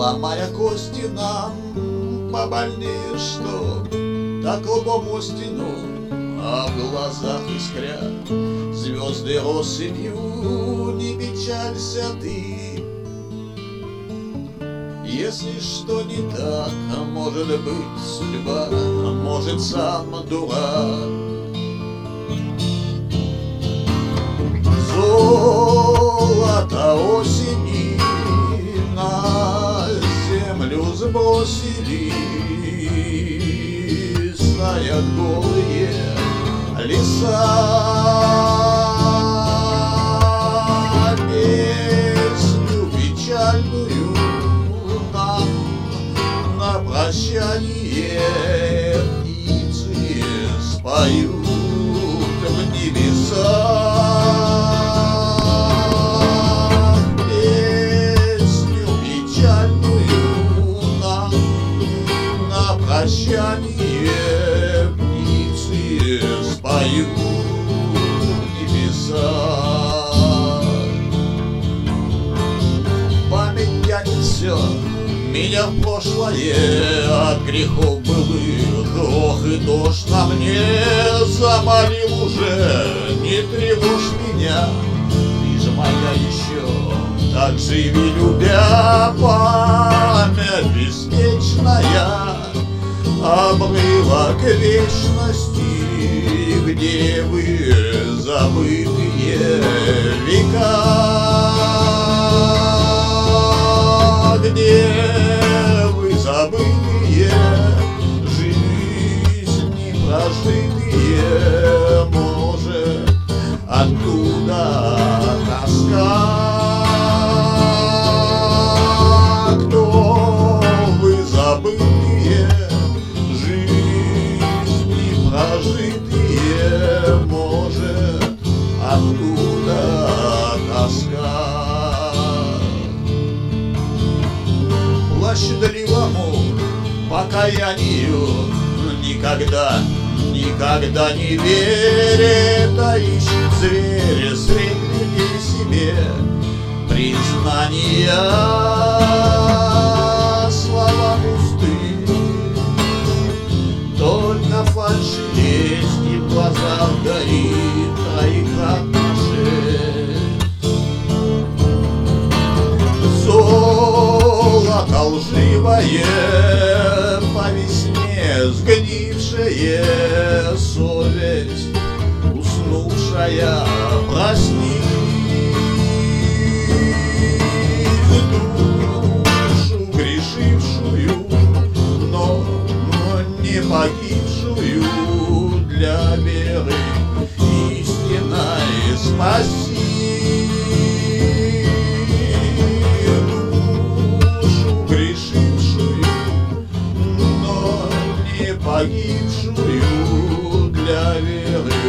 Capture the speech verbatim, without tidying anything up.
ломая кости нам побольнее, что так лбом о стену, а в глазах искрят звезды россыпью. Не печалься ты, если что не так, может быть судьба, может сам дурак. Золото осени на землю сбросили, стоят голые леса. Песню печальную нам на прощание птицы споют в небесах. Песню печальную нам на прощание птицы споют в небесах. Память тянет все меня в прошлое от грехов былых. Ох, и дождь на мне замолил уже. Не тревожь меня, ты же моя еще, так живи, любя. Память беспечная, обрывок вечности, где вы забытые века, где вы забытые жизни прожитые, может, оттуда тоска. Кто вы забытые жизни прожитые, может, оттуда тоска. Счастливому покаянию никогда, никогда не верит, а ищет зверя среди людей себе признания. Слова пустые, только фальшь есть, и в глазах горит, а игра наши. Золото лживое, по весне сгнившая совесть, уснувшая, проснись. Душу грешившую, но не погибшую, для веры истинной спаси. Погибшую, для веры